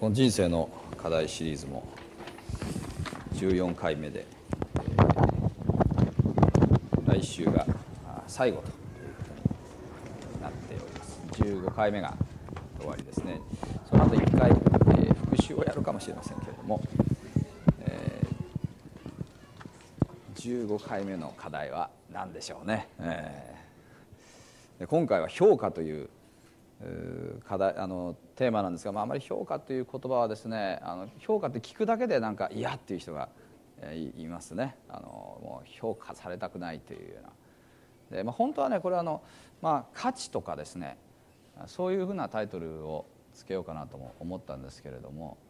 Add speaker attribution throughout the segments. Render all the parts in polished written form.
Speaker 1: この人生の課題シリーズも14回目で、来週が最後ということになっております。15回目が終わりですね。その後1回、復習をやるかもしれませんけれども、15回目の課題は何でしょうね。今回は評価という課題テーマなんですが、あまり評価という言葉はですね、評価って聞くだけでなんか嫌っていう人がいますね。もう評価されたくないというようなで、本当はねこれは価値とかですね、そういうふうなタイトルをつけようかなとも思ったんですけれども、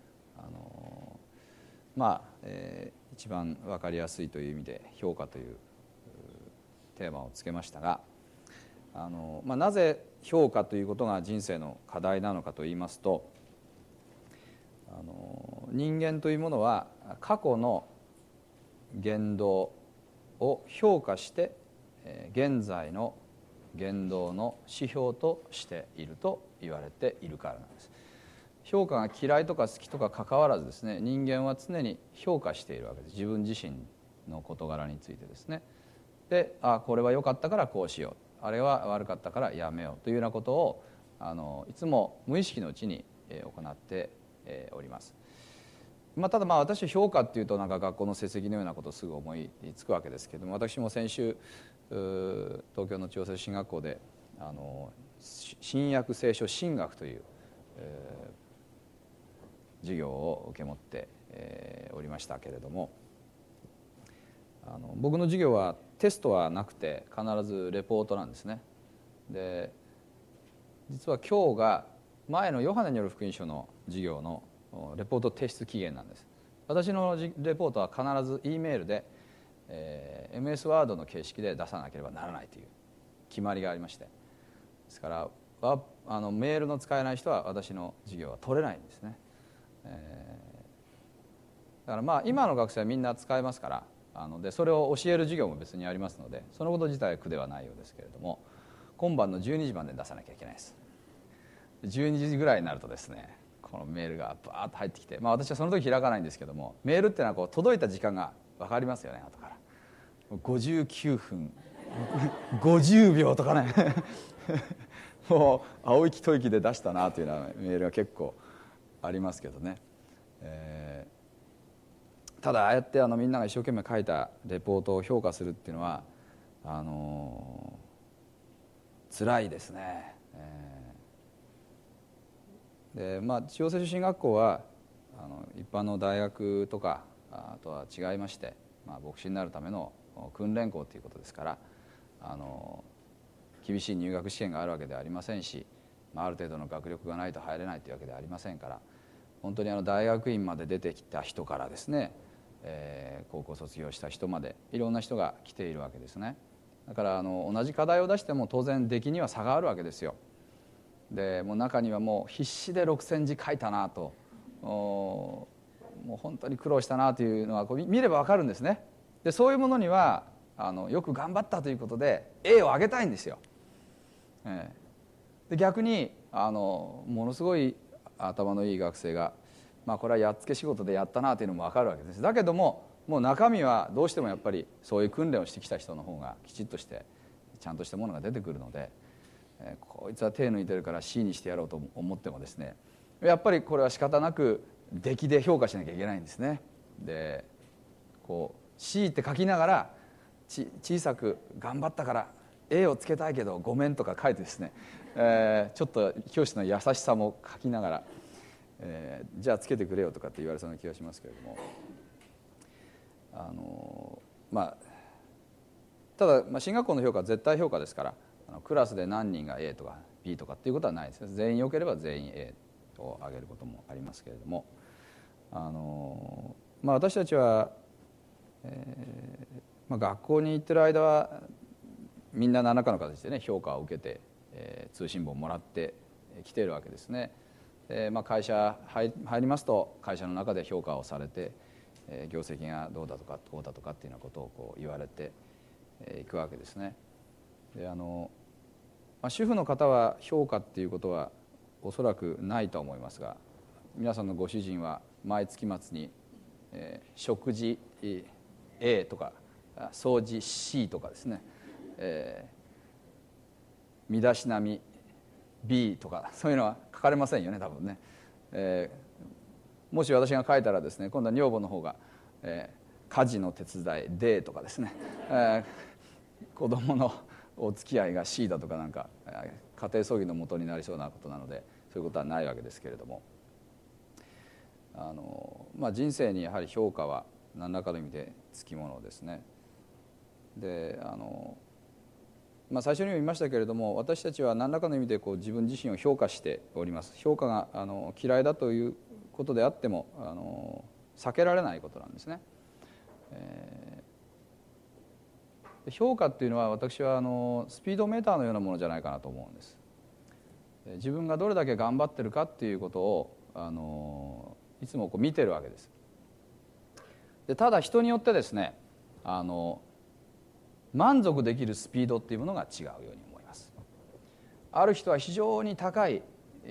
Speaker 1: 一番分かりやすいという意味で評価というテーマをつけましたが、なぜ評価ということが人生の課題なのかといいますと、人間というものは過去の言動を評価して現在の言動の指標としていると言われているからなんです。評価が嫌いとか好きとか関わらずですね、人間は常に評価しているわけです。自分自身の事柄についてですね。で、これは良かったからこうしよう、あれは悪かったからやめようというようなことをいつも無意識のうちに行っております。ただ私評価っていうとなんか学校の成績のようなことをすぐ思いつくわけですけれども、私も先週東京の千代瀬進学校で新約聖書神学という授業を受け持っておりましたけれども、僕の授業はテストはなくて必ずレポートなんですね。で、実は今日が前のヨハネによる福音書の授業のレポート提出期限なんです。私のレポートは必ず E メールで、MS ワードの形式で出さなければならないという決まりがありまして、ですからメールの使えない人は私の授業は取れないんですね。だから今の学生はみんな使えますから、でそれを教える授業も別にありますので、そのこと自体は苦ではないようですけれども、今晩の12時まで出さなきゃいけないです。12時ぐらいになるとですね、このメールがバーッと入ってきて、私はその時開かないんですけども、メールっていうのは届いた時間が分かりますよね。後から59分50秒とかねもう青息吐息で出したなというようなメールが結構ありますけどね。ただああやってみんなが一生懸命書いたレポートを評価するっていうのは辛いですね。で千代瀬出身学校は一般の大学とかとは違いまして、牧師になるための訓練校ということですから、厳しい入学試験があるわけではありませんし、ある程度の学力がないと入れないというわけではありませんから、本当に大学院まで出てきた人からですね、高校卒業した人までいろんな人が来ているわけですね。だから同じ課題を出しても当然出来には差があるわけですよ。でもう中にはもう必死で6,000字書いたなと、もう本当に苦労したなというのは見れば分かるんですね。でそういうものにはよく頑張ったということで A をあげたいんですよ。で逆にものすごい頭のいい学生が、これはやっつけ仕事でやったなというのも分かるわけです。だけどももう中身はどうしてもやっぱりそういう訓練をしてきた人の方がきちっとしてちゃんとしたものが出てくるので、こいつは手抜いてるから C にしてやろうと思ってもですね、やっぱりこれは仕方なく出来で評価しなきゃいけないんですね。でC って書きながら小さく頑張ったから A をつけたいけどごめんとか書いてですね、ちょっと教師の優しさも書きながら、じゃあつけてくれよとかって言われそうな気がしますけれども、ただ進学校の評価は絶対評価ですから、クラスで何人が A とか B とかっていうことはないです。全員良ければ全員 A を上げることもありますけれども、私たちは、学校に行ってる間はみんな何らかの形でね評価を受けて、通信簿をもらってきているわけですね。で、会社入りますと会社の中で評価をされて、業績がどうだとかこうだとかっていうようなことを言われていくわけですね。で主婦の方は評価っていうことはおそらくないと思いますが、 皆さんのご主人は毎月末に、食事 A とか掃除 C とかですね、身だしなみ B とかそういうのは書かれませんよね多分ね、もし私が書いたらですね、今度は女房の方が、家事の手伝い D とかですね、子供のお付き合いが C だとかなんか家庭葬儀の元になりそうなことなのでそういうことはないわけですけれども、人生にやはり評価は何らかの意味でつきものですね。で最初にも言いましたけれども、私たちは何らかの意味で自分自身を評価しております。評価が嫌いだということであっても避けられないことなんですね。評価っていうのは私はスピードメーターのようなものじゃないかなと思うんです。自分がどれだけ頑張ってるかっていうことをいつも見てるわけです。でただ人によってですね満足できるスピードっていうものが違うように思います。ある人は非常に高い、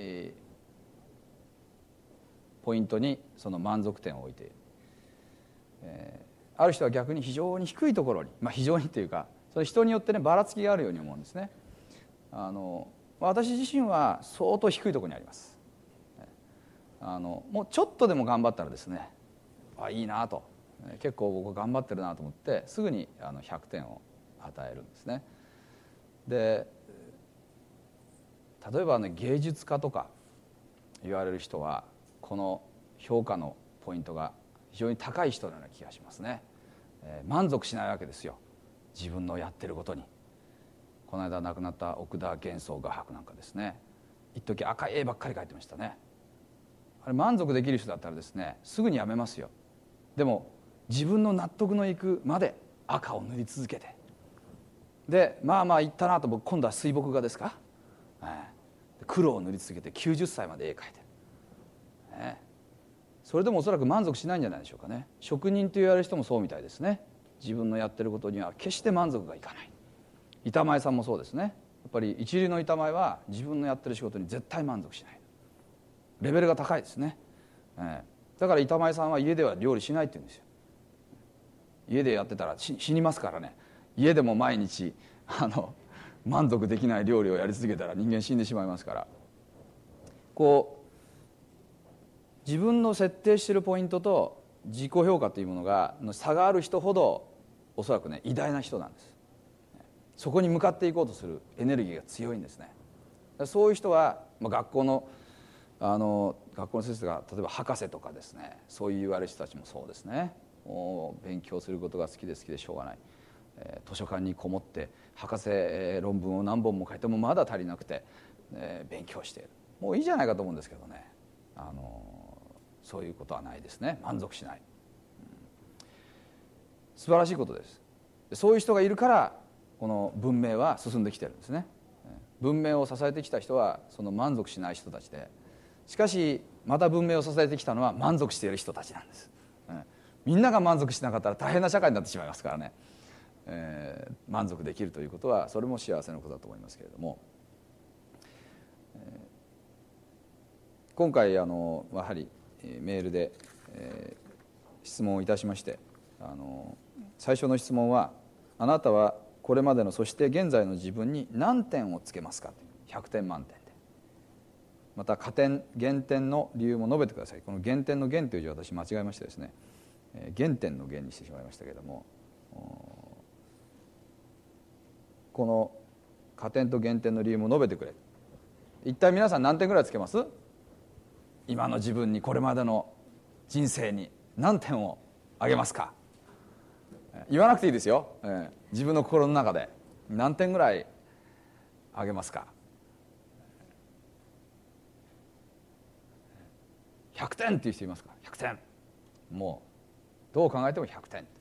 Speaker 1: ポイントにその満足点を置いている、ある人は逆に非常に低いところに、非常にというかそれ人によってねばらつきがあるように思うんですね。私自身は相当低いところにあります。もうちょっとでも頑張ったらですね、いいなと、結構僕頑張ってるなと思ってすぐに100点を与えるんですね。で例えば芸術家とか言われる人はこの評価のポイントが非常に高い人のような気がしますね。満足しないわけですよ、自分のやってることに。この間亡くなった奥田元宋画伯なんかですね、一時赤い絵ばっかり描いてましたね。あれ満足できる人だったらですねすぐにやめますよ。でも自分の納得のいくまで赤を塗り続けて、でいったなと、僕今度は水墨画ですか、黒を塗り続けて90歳まで絵描いてる、それでもおそらく満足しないんじゃないでしょうかね。職人と言われる人もそうみたいですね。自分のやってることには決して満足がいかない。板前さんもそうですね。やっぱり一流の板前は自分のやってる仕事に絶対満足しない、レベルが高いですね、だから板前さんは家では料理しないって言うんですよ。家でやってたら死にますからね。家でも毎日満足できない料理をやり続けたら人間死んでしまいますから、自分の設定しているポイントと自己評価というものが差がある人ほどおそらくね偉大な人なんです。そこに向かっていこうとするエネルギーが強いんですね。そういう人は、学校の先生が例えば博士とかですね、そう言われる人たちもそうですね。勉強することが好きでしょうがない、図書館にこもって博士論文を何本も書いてもまだ足りなくて、勉強している。もういいじゃないかと思うんですけどね、そういうことはないですね。満足しない、素晴らしいことです。そういう人がいるからこの文明は進んできてるんですね。文明を支えてきた人はその満足しない人たちで、しかしまた文明を支えてきたのは満足している人たちなんです。みんなが満足しなかったら大変な社会になってしまいますからね、満足できるということはそれも幸せなことだと思いますけれども、今回やはりメールで、質問をいたしまして、最初の質問は、あなたはこれまでのそして現在の自分に何点をつけますか、100点満点で。また加点減点の理由も述べてください。この減点の減という字を私間違えましてですね、原点の原にしてしまいましたけれども、この加点と減点の理由も述べてくれ。一体皆さん何点ぐらいつけます？今の自分に、これまでの人生に何点をあげますか？言わなくていいですよ、自分の心の中で何点ぐらいあげますか？100点っていう人いますか？100点、もうどう考えても100点。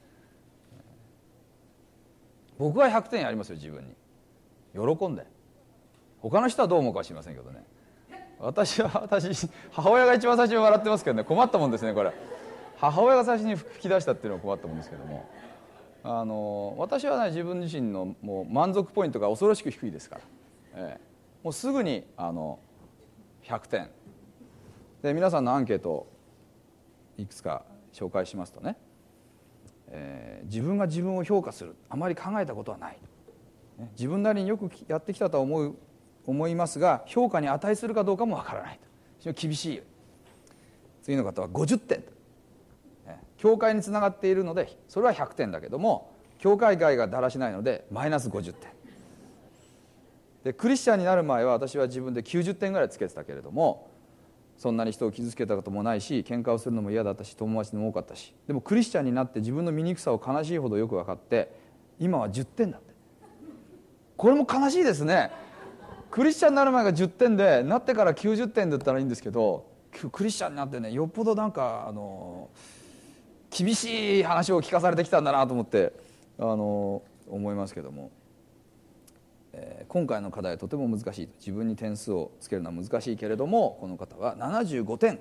Speaker 1: 僕は100点やりますよ、自分に喜んで。他の人はどう思うかは知りませんけどね。私母親が一番最初に笑ってますけどね、困ったもんですね。これ母親が最初に吹き出したっていうのは困ったもんですけども、私はね、自分自身のもう満足ポイントが恐ろしく低いですから、もうすぐに100点で皆さんのアンケートをいくつか紹介しますとね、自分が自分を評価する、あまり考えたことはない、自分なりによくやってきたとは思いますが評価に値するかどうかもわからないと、非常に厳しい。次の方は50点、教会につながっているのでそれは100点だけども教会外がだらしないのでマイナス50点で、クリスチャンになる前は私は自分で90点ぐらいつけてたけれども、そんなに人を傷つけたこともないし喧嘩をするのも嫌だったし友達でも多かったし、でもクリスチャンになって自分の醜さを悲しいほどよく分かって今は10点だって。これも悲しいですね。クリスチャンになる前が10点でなってから90点だったらいいんですけど、クリスチャンになってねよっぽどなんか厳しい話を聞かされてきたんだなと思って思いますけども、今回の課題はとても難しい。自分に点数をつけるのは難しいけれども、この方は75点、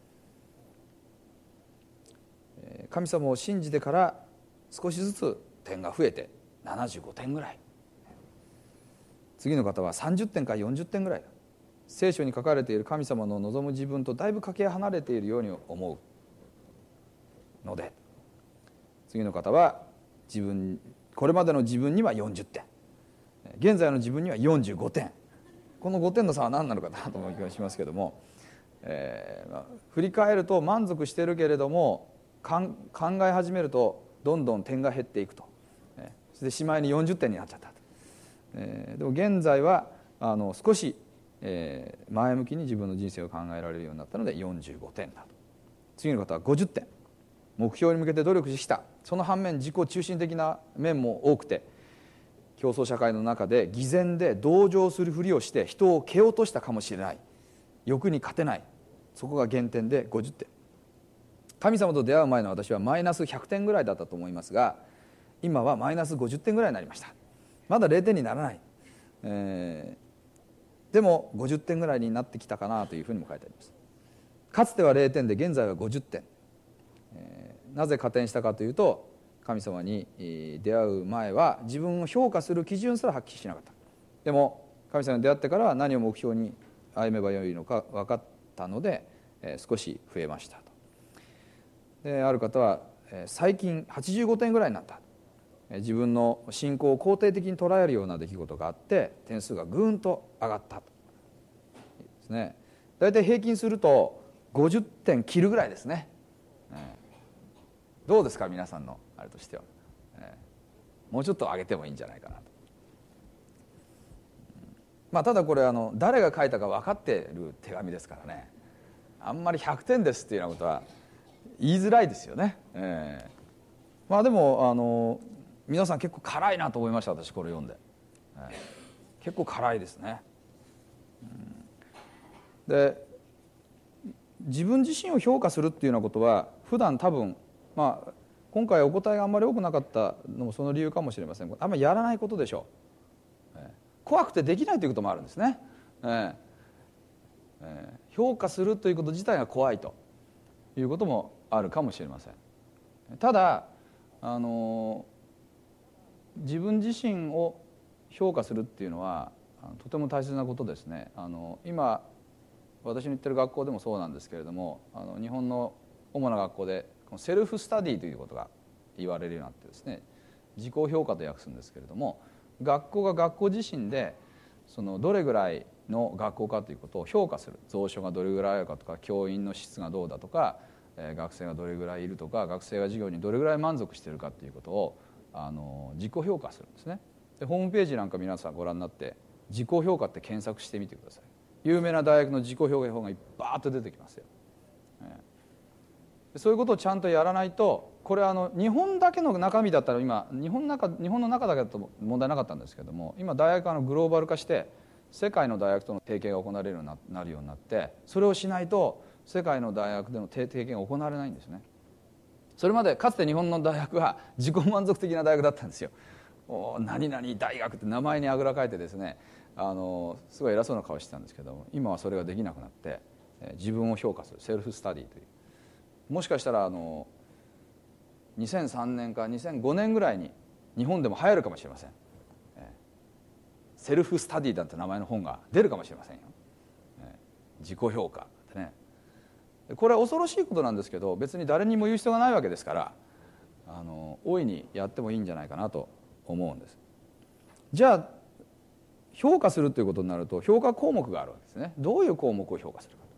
Speaker 1: 神様を信じてから少しずつ点が増えて75点ぐらい。次の方は30点から40点ぐらいだ。聖書に書かれている神様の望む自分とだいぶかけ離れているように思うので、次の方はこれまでの自分には40点、現在の自分には45点。この5点の差は何なのかなと思う気がしますけども、振り返ると満足しているけれども考え始めるとどんどん点が減っていくと、そしてしまいに40点になっちゃったと。でも現在は少し前向きに自分の人生を考えられるようになったので45点だと。次の方は50点、目標に向けて努力してきた。その反面自己中心的な面も多くて、競争社会の中で偽善で同情するふりをして人を蹴落としたかもしれない、欲に勝てない、そこが減点で50点。神様と出会う前の私はマイナス100点ぐらいだったと思いますが、今はマイナス50点ぐらいになりました。まだ0点にならない、でも50点ぐらいになってきたかなというふうにも書いてあります。かつては0点で現在は50点、なぜ加点したかというと、神様に出会う前は自分を評価する基準すらはっきりしなかった。でも神様に出会ってからは何を目標に歩めばよいのか分かったので、少し増えましたと。である方は最近85点ぐらいになった。自分の信仰を肯定的に捉えるような出来事があって点数がぐーんと上がったとですね。だいたい平均すると50点切るぐらいですね。どうですか皆さんのあれとしては、もうちょっと上げてもいいんじゃないかなと。ただこれ誰が書いたか分かっている手紙ですからね、あんまり100点ですっていうようなことは言いづらいですよね。でも皆さん結構辛いなと思いました。私これ読んで、結構辛いですね。で自分自身を評価するっていうようなことは普段多分今回お答えがあんまり多くなかったのもその理由かもしれません。あんまりやらないことでしょう。怖くてできないということもあるんですね。評価するということ自体が怖いということもあるかもしれません。ただ自分自身を評価するっていうのはとても大切なことですね。今私の行ってる学校でもそうなんですけれども、日本の主な学校でセルフスタディということが言われるようになってですね、自己評価と訳すんですけれども、学校が学校自身でどれぐらいの学校かということを評価する。蔵書がどれぐらいあるかとか、教員の質がどうだとか、学生がどれぐらいいるとか、学生が授業にどれぐらい満足しているかということを自己評価するんですね。でホームページなんか皆さんご覧になって自己評価って検索してみてください。有名な大学の自己評価がバーッと出てきますよ。そういうことをちゃんとやらないと、これ日本だけの中身だったら今日本の中だけだと問題なかったんですけども、今大学はグローバル化して世界の大学との提携が行われるようになるようになって、それをしないと世界の大学での提携が行われないんですね。それまでかつて日本の大学は自己満足的な大学だったんですよ。何々大学って名前にあぐらかいてですね、すごい偉そうな顔してたんですけども、今はそれができなくなって自分を評価するセルフスタディという、もしかしたら2003年か2005年ぐらいに日本でも流行るかもしれません。セルフスタディだって名前の本が出るかもしれませんよ。自己評価ってね。 これは恐ろしいことなんですけど、別に誰にも言う必要がないわけですから、大いにやってもいいんじゃないかなと思うんです。じゃあ評価するということになると、評価項目があるわけですね。どういう項目を評価するか。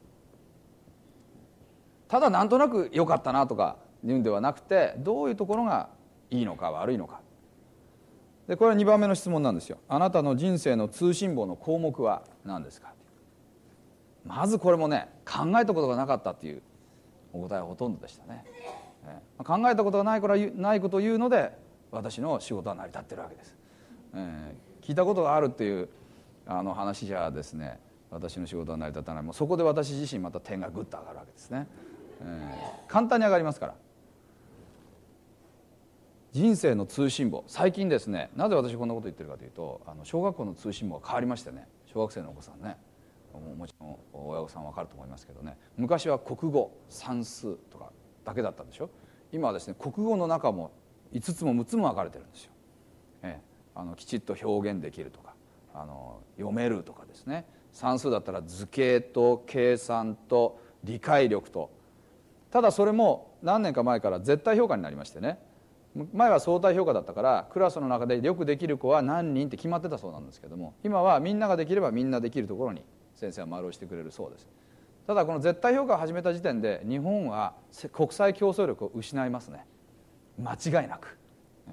Speaker 1: ただなんとなく良かったなとか言うんではなくて、どういうところがいいのか悪いのか。でこれは2番目の質問なんですよ。あなたの人生の通信簿の項目は何ですか。まずこれもね、考えたことがなかったっていうお答えはほとんどでしたね。考えたことがないからないことを言うので、私の仕事は成り立ってるわけです。聞いたことがあるっていう話じゃですね、私の仕事は成り立たない。もうそこで私自身また点がぐっと上がるわけですね。簡単に上がりますから。人生の通信簿、最近ですね、なぜ私こんなこと言ってるかというと、小学校の通信簿が変わりましてね、小学生のお子さんね、もちろん親御さん分かると思いますけどね、昔は国語算数とかだけだったでしょ。今はですね、国語の中も5つも6つも分かれてるんですよ。きちっと表現できるとか読めるとかですね、算数だったら図形と計算と理解力と。ただそれも何年か前から絶対評価になりましてね、前は相対評価だったからクラスの中でよくできる子は何人って決まってたそうなんですけども、今はみんなができればみんなできるところに先生は丸をしてくれるそうです。ただこの絶対評価を始めた時点で日本は国際競争力を失いますね、間違いなく。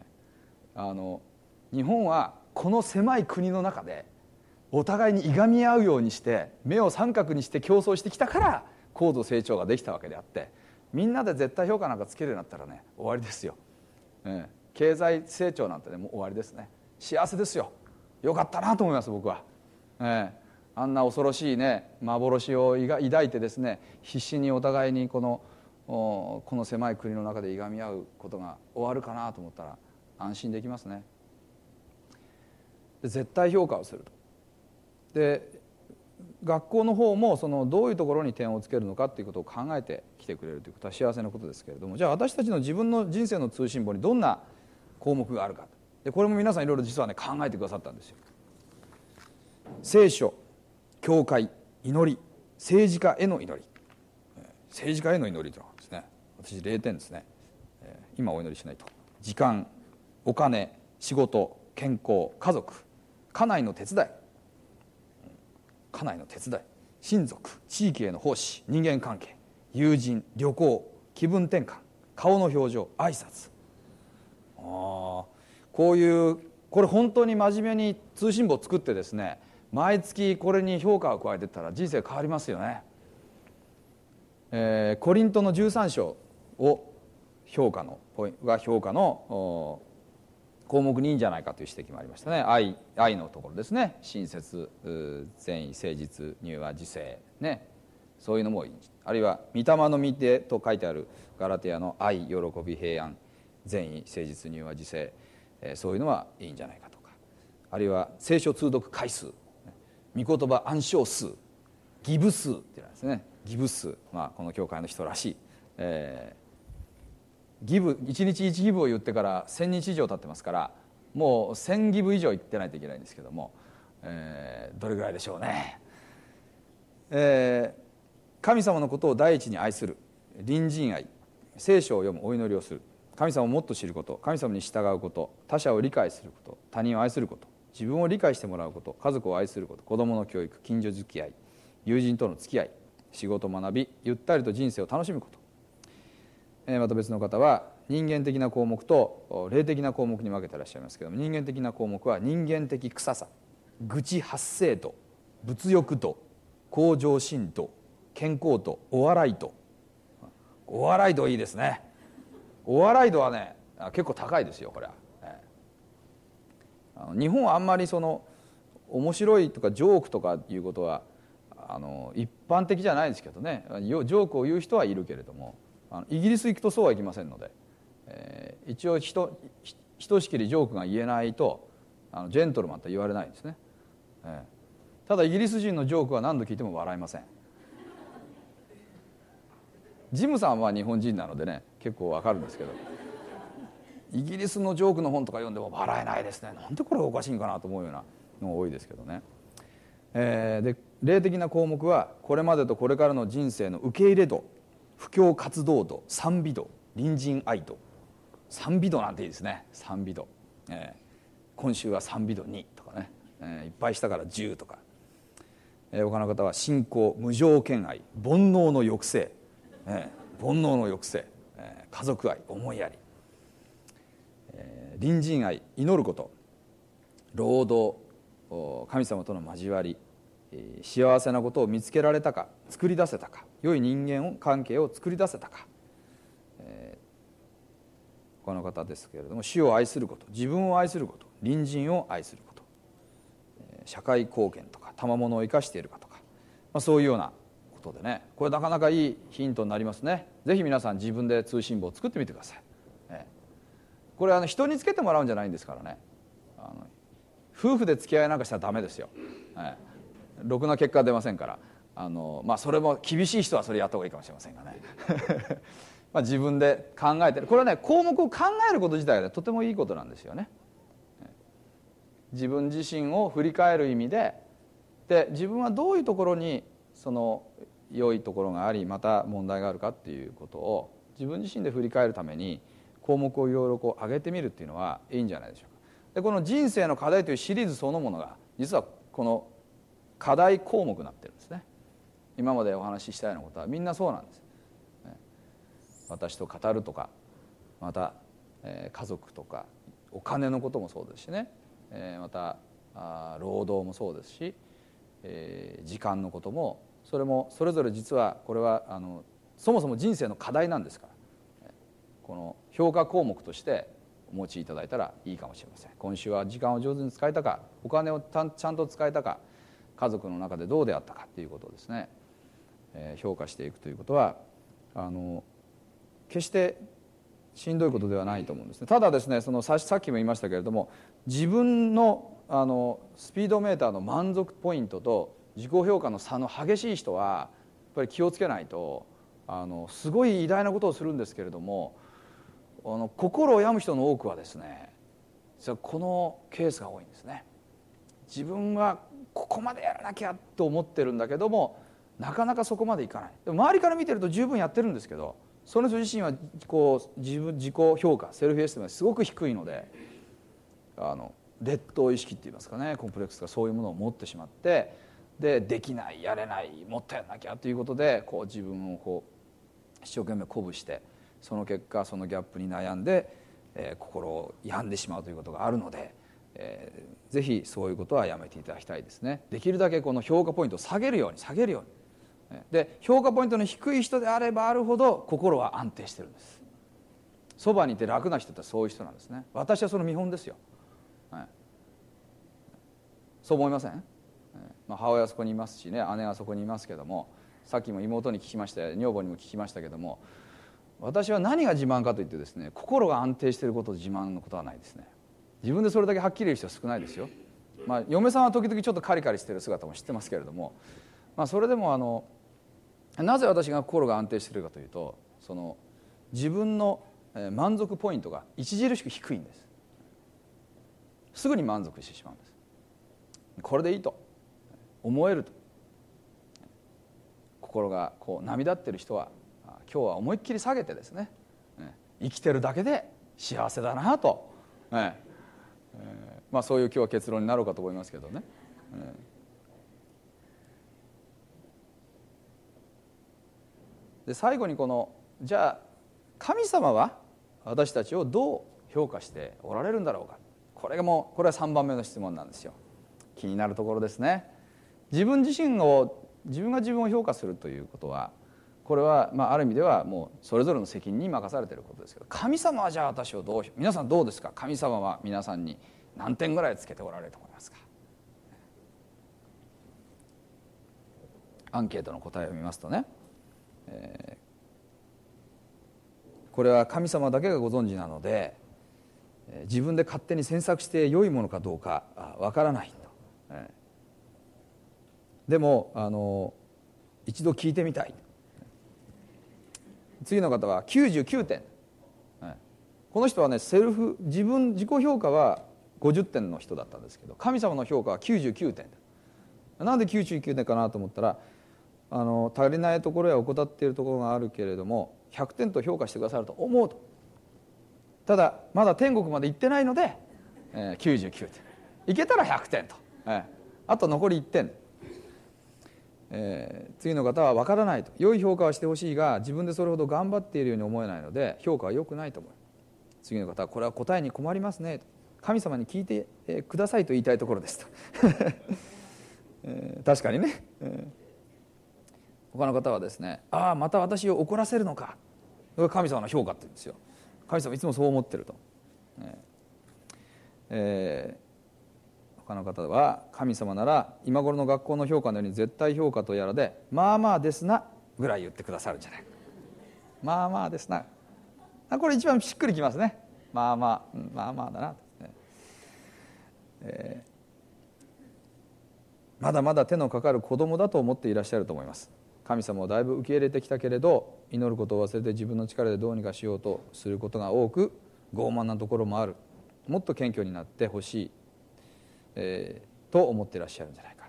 Speaker 1: 日本はこの狭い国の中でお互いにいがみ合うようにして目を三角にして競争してきたから高度成長ができたわけであって、みんなで絶対評価なんかつけるようになったらね、終わりですよ。経済成長なんてね、もう終わりですね。幸せですよ。よかったなと思います僕は。あんな恐ろしいね幻を抱いてですね、必死にお互いにこの狭い国の中でいがみ合うことが終わるかなと思ったら安心できますね。で絶対評価をすると。で学校の方もどういうところに点をつけるのかということを考えてきてくれるということは幸せなことですけれども、じゃあ私たちの自分の人生の通信簿にどんな項目があるか。でこれも皆さんいろいろ実はね考えてくださったんですよ。聖書、教会、祈り、政治家への祈り。政治家への祈りというのはですね、私0点ですね。今お祈りしないと。時間、お金、仕事、健康、家族、家内の手伝い、家内の手伝い、親族、地域への奉仕、人間関係、友人、旅行、気分転換、顔の表情、挨拶。こういうこれ本当に真面目に通信簿を作ってですね、毎月これに評価を加えていったら人生変わりますよね。コリントの13章を評価の項目にいいんじゃないかという指摘もありましたね。愛のところですね。親切、善意、誠実、柔和、自制ね、そういうのもいい。あるいは御霊の御手と書いてあるガラテヤの愛、喜び、平安、善意、誠実、柔和、自制、そういうのはいいんじゃないかとか、あるいは聖書通読回数、御言葉暗唱数、ギブ数っていうのですね。ギブ数、この教会の人らしい、ギブ、1日1ギブを言ってから1000日以上経ってますから、もう1000ギブ以上言ってないといけないんですけども、どれぐらいでしょうね。神様のことを第一に愛する、隣人愛、聖書を読む、お祈りをする、神様をもっと知ること、神様に従うこと、他者を理解すること、他人を愛すること、自分を理解してもらうこと、家族を愛すること、子供の教育、近所付き合い、友人との付き合い、仕事、学び、ゆったりと人生を楽しむこと。また別の方は人間的な項目と霊的な項目に分けていらっしゃいますけども、人間的な項目は人間的臭さ、愚痴発生度、物欲度、向上心度、健康度、お笑い度。お笑い度いいですね。お笑い度はね結構高いですよこれは。日本はあんまり面白いとかジョークとかいうことは一般的じゃないですけどね、ジョークを言う人はいるけれども、イギリス行くとそうはいきませんので、一応ひとしきりジョークが言えないとジェントルマンと言われないんですね。ただイギリス人のジョークは何度聞いても笑いません。ジムさんは日本人なのでね結構わかるんですけど、イギリスのジョークの本とか読んでも笑えないですね。なんでこれがおかしいんかなと思うようなのが多いですけどね。で霊的な項目はこれまでとこれからの人生の受け入れ度、 布教活動度、賛美度、隣人愛度。賛美度なんていいですね。賛美度、今週は賛美度2とかね、いっぱいしたから10とか、他の方は信仰、無条件愛、煩悩の抑制、煩悩の抑制、家族愛、思いやり、隣人愛、祈ること、労働、神様との交わり、幸せなことを見つけられたか、作り出せたか、良い人間関係を作り出せたか、他の方ですけれども、主を愛すること、自分を愛すること、隣人を愛すること、社会貢献とか賜物を生かしているかとか、そういうようなことでね、これなかなかいいヒントになりますね。ぜひ皆さん自分で通信簿を作ってみてください。これ人につけてもらうんじゃないんですからね。夫婦で付き合いなんかしたらダメですよ。ろくな結果出ませんから、それも厳しい人はそれやった方がいいかもしれませんがね自分で考えてる、これはね、項目を考えること自体が、ね、とてもいいことなんですよね。自分自身を振り返る意味で、自分はどういうところにその良いところがあり、また問題があるかっていうことを自分自身で振り返るために項目をいろいろ上げてみるっていうのはいいんじゃないでしょうか。でこの人生の課題というシリーズそのものが実はこの課題項目になってるんですね。今までお話ししたようなことはみんなそうなんです。私と語るとか、また家族とかお金のこともそうですしね、また労働もそうですし、時間のことも、それもそれぞれ実はこれはそもそも人生の課題なんですから、この評価項目としてお持ちいただいたらいいかもしれません。今週は時間を上手に使えたか、お金をちゃんと使えたか、家族の中でどうであったかということをですね、評価していくということは決してしんどいことではないと思うんですね。ただですね、さっきも言いましたけれども、自分のスピードメーターの満足ポイントと自己評価の差の激しい人はやっぱり気をつけないと、すごい偉大なことをするんですけれども、心を病む人の多くはですね、このケースが多いんですね。自分はここまでやらなきゃと思ってるんだけども、なかなかそこまでいかない。でも周りから見てると十分やってるんですけど、その人自身は自己評価、セルフエスティムがすごく低いので、劣等意識っていいますかね、コンプレックスとかそういうものを持ってしまって、できない、やれない、もっとやらなきゃということで自分を一生懸命鼓舞して、その結果そのギャップに悩んで、心を病んでしまうということがあるので、ぜひそういうことはやめていただきたいですね。できるだけこの評価ポイントを下げるように。で評価ポイントの低い人であればあるほど心は安定してるんです。そばにいて楽な人ってそういう人なんですね。私はその見本ですよ。そう思いません？母親はそこにいますしね、姉はそこにいますけども、さっきも妹に聞きました、女房にも聞きましたけども、私は何が自慢かといってですね、心が安定していることを自慢のことはないですね。自分でそれだけはっきり言う人は少ないですよ。嫁さんは時々ちょっとカリカリしている姿も知ってますけれども、それでもなぜ私が心が安定しているかというと、自分の満足ポイントが著しく低いんです。すぐに満足してしまうんです。これでいいと思えると、心が波立っている人は今日は思いっきり下げてですね、生きてるだけで幸せだなと、そういう今日は結論になろうかと思いますけどね。で最後にじゃあ神様は私たちをどう評価しておられるんだろうか。これは3番目の質問なんですよ。気になるところですね。自分が自分を評価するということは、これはある意味ではもうそれぞれの責任に任されていることですけど、神様はじゃあ私を皆さんどうですか。神様は皆さんに何点ぐらいつけておられると思いますか。アンケートの答えを見ますとね、これは神様だけがご存知なので、自分で勝手に詮索して良いものかどうかわからないと、でも一度聞いてみたい。次の方は99点、この人はね、自己評価は50点の人だったんですけど、神様の評価は99点。なんで99点かなと思ったら、 足りないところや怠っているところがあるけれども100点と評価してくださると思うと。ただまだ天国まで行ってないので、99点行けたら100点と、あと残り1点、次の方は分からないと。良い評価はしてほしいが自分でそれほど頑張っているように思えないので評価は良くないと思う。次の方はこれは答えに困りますねと。神様に聞いてくださいと言いたいところですと、確かにね、他の方はですね、ああまた私を怒らせるのか、それが神様の評価って言うんですよ。神様いつもそう思ってると、他の方は神様なら今頃の学校の評価のように絶対評価とやらでまあまあですなぐらい言ってくださるんじゃないか。まあまあですな、これ一番しっくりきますね。まあまあ、まあまあだな、まだまだ手のかかる子供だと思っていらっしゃると思います。神様をだいぶ受け入れてきたけれど祈ることを忘れて自分の力でどうにかしようとすることが多く傲慢なところもある。もっと謙虚になってほしい、と思っていらっしゃるんじゃない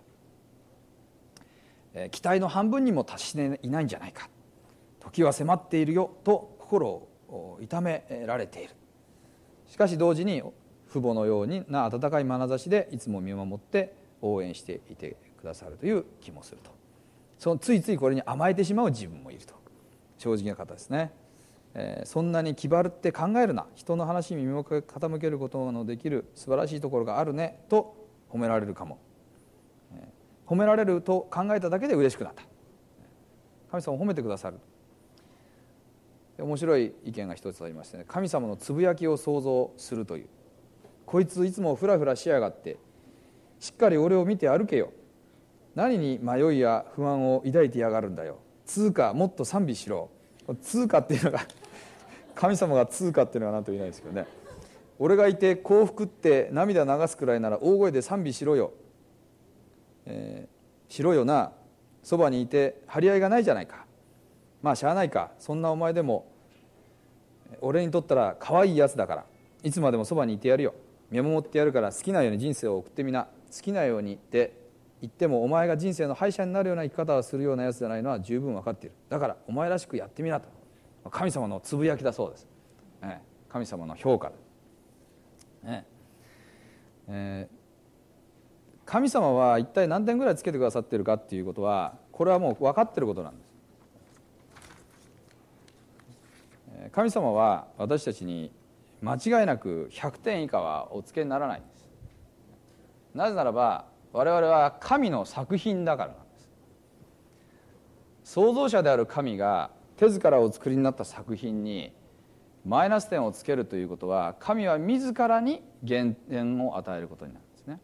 Speaker 1: か、期待の半分にも達していないんじゃないか。時は迫っているよと心を痛められている。しかし同時に父母のような温かい眼差しでいつも見守って応援していてくださるという気もすると。ついついこれに甘えてしまう自分もいると。正直な方ですね。そんなに気張って考えるな、人の話に耳を傾けることのできる素晴らしいところがあるねと褒められるかも、褒められると考えただけで嬉しくなった。神様を褒めてくださる。面白い意見が一つありましてね、神様のつぶやきを想像するという。こいついつもフラフラしやがってしっかり俺を見て歩けよ、何に迷いや不安を抱いてやがるんだよ、つうかもっと賛美しろ。つうかっていうのが神様がつうかっていうのは何とも言えないですけどね。俺がいて幸福って涙流すくらいなら大声で賛美しろよ、しろよな。そばにいて張り合いがないじゃないか。まあしゃあないか、そんなお前でも俺にとったら可愛いやつだからいつまでもそばにいてやるよ、見守ってやるから好きなように人生を送ってみな。好きなようにって言ってもお前が人生の敗者になるような生き方をするようなやつじゃないのは十分分かっている。だからお前らしくやってみなと。神様のつぶやきだそうです、神様の評価だ、神様は一体何点ぐらいつけてくださっているかっていうことはこれはもう分かっていることなんです。神様は私たちに間違いなく100点以下はおつけにならないんです。なぜならば我々は神の作品だからなんです。創造者である神が手ずからお作りになった作品にマイナス点をつけるということは神は自らに減点を与えることになるんですね。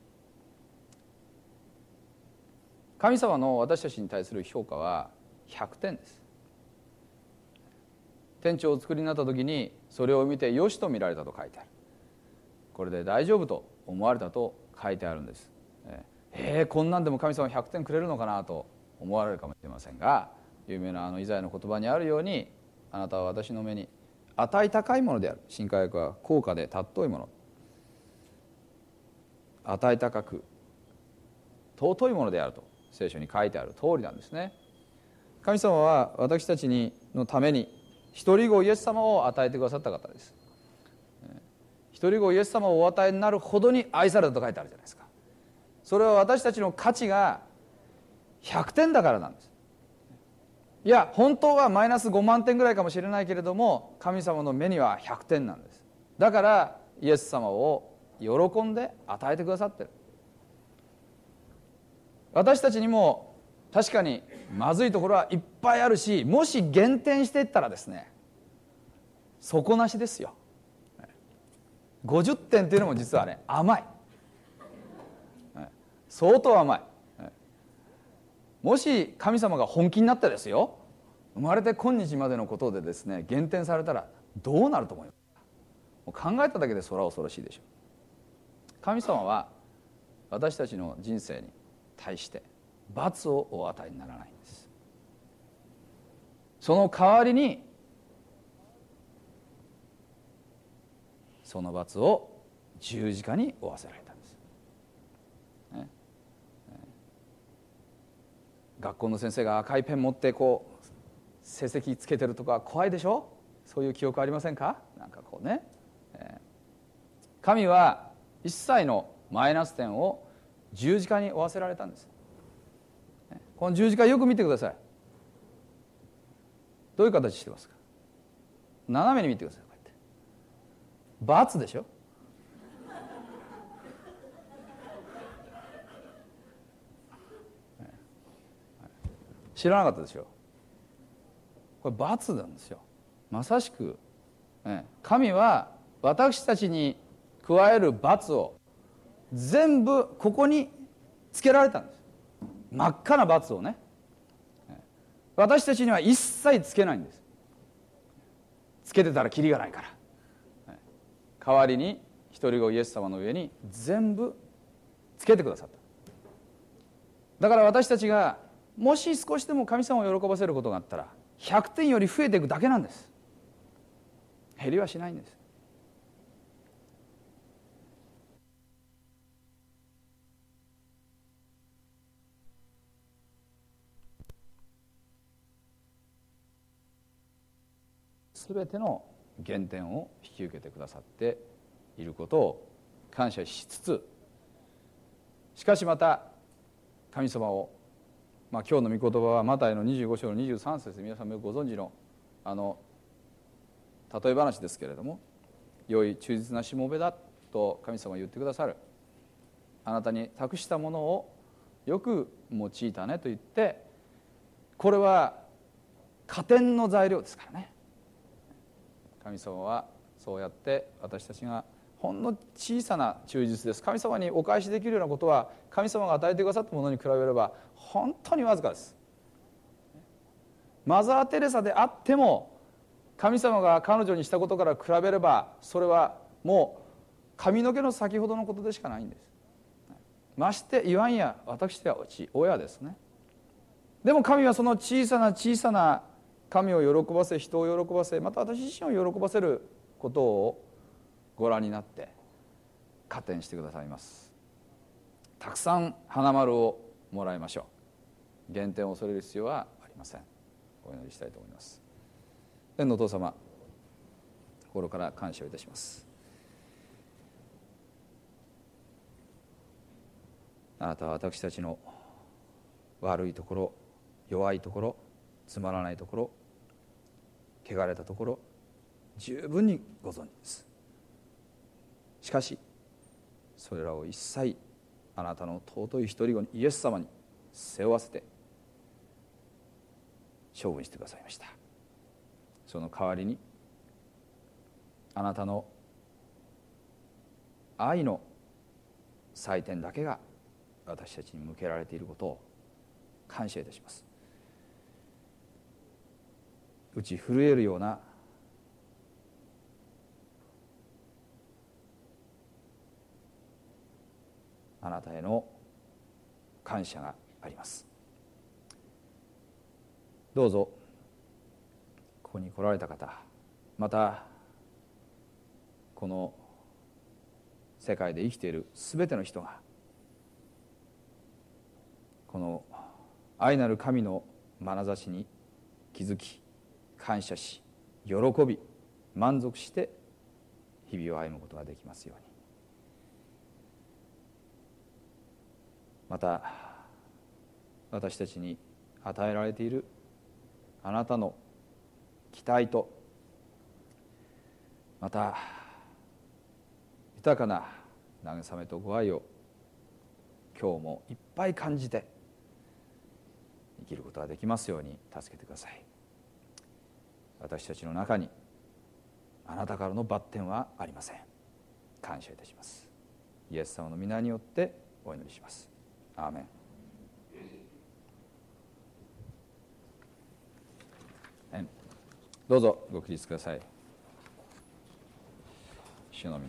Speaker 1: 神様の私たちに対する評価は100点です。天地をお作りになった時にそれを見てよしと見られたと書いてある。これで大丈夫と思われたと書いてあるんです。こんなんでも神様100点くれるのかなと思われるかもしれませんが、有名なイザヤの言葉にあるように、あなたは私の目に値高いものである。新科学は高価で尊いもの、値高く尊いものであると聖書に書いてある通りなんですね。神様は私たちのために一人子イエス様を与えてくださった方です。一人子イエス様をお与えになるほどに愛されたと書いてあるじゃないですか。それは私たちの価値が100点だからなんです。いや本当はマイナス5万点ぐらいかもしれないけれども神様の目には100点なんです。だからイエス様を喜んで与えてくださってる。私たちにも確かにまずいところはいっぱいあるし、もし減点していったらですね底なしですよ。50点っていうのも実はね甘い、相当甘い。もし神様が本気になってですよ、生まれて今日までのことでですね減点されたらどうなると思いますか。考えただけでそれは恐ろしいでしょう。神様は私たちの人生に対して罰をお与えにならないんです。その代わりにその罰を十字架に負わせられたんです、 学校の先生が赤いペン持ってこう成績つけてるとか怖いでしょ。そういう記憶ありませんか。なんかこうね、神は一切のマイナス点を十字架に負わせられたんです。この十字架よく見てください。どういう形してますか。斜めに見てください。こうやって×でしょ。知らなかったでしょ。これ×なんですよ。まさしく神は私たちに加える罰を全部ここにつけられたんです。真っ赤な罰をね、私たちには一切つけないんです。つけてたらキリがないから。代わりに一人子イエス様の上に全部つけてくださった。だから私たちがもし少しでも神様を喜ばせることがあったら100点より増えていくだけなんです。減りはしないんです。すべての減点を引き受けてくださっていることを感謝しつつ、しかしまた神様を、今日の御言葉はマタイの25章の23節、皆さんもよくご存知の例え話ですけれども、良い忠実なしもべだと神様は言ってくださる。あなたに託したものをよく用いたねと言って、これは加点の材料ですからね。神様はそうやって私たちがほんの小さな忠実です。神様にお返しできるようなことは神様が与えてくださったものに比べれば本当にわずかです。マザー・テレサであっても神様が彼女にしたことから比べればそれはもう髪の毛の先ほどのことでしかないんです。まして言わんや私では親ですね。でも神はその小さな小さな神を喜ばせ、人を喜ばせ、また私自身を喜ばせることをご覧になって加点してくださいます。たくさん花丸をもらいましょう。減点を恐れる必要はありません。お祈りしたいと思います。天のお父様、心から感謝をいたします。あなたは私たちの悪いところ、弱いところ、つまらないところ、汚れたところ、十分にご存知です。しかしそれらを一切あなたの尊い一人子にイエス様に背負わせて処分してくださいました。その代わりにあなたの愛の祭典だけが私たちに向けられていることを感謝いたします。打ち震えるようなあなたへの感謝があります。どうぞここに来られた方、またこの世界で生きているすべての人がこの愛なる神の眼差しに気づき、感謝し、喜び、満足して日々を歩むことができますように。また私たちに与えられているあなたの期待と、また豊かな慰めとご愛を今日もいっぱい感じて生きることができますように助けてください。私たちの中にあなたからの罰点はありません。感謝いたします。イエス様の皆によってお祈りします。アーメン。どうぞご起立ください。主の御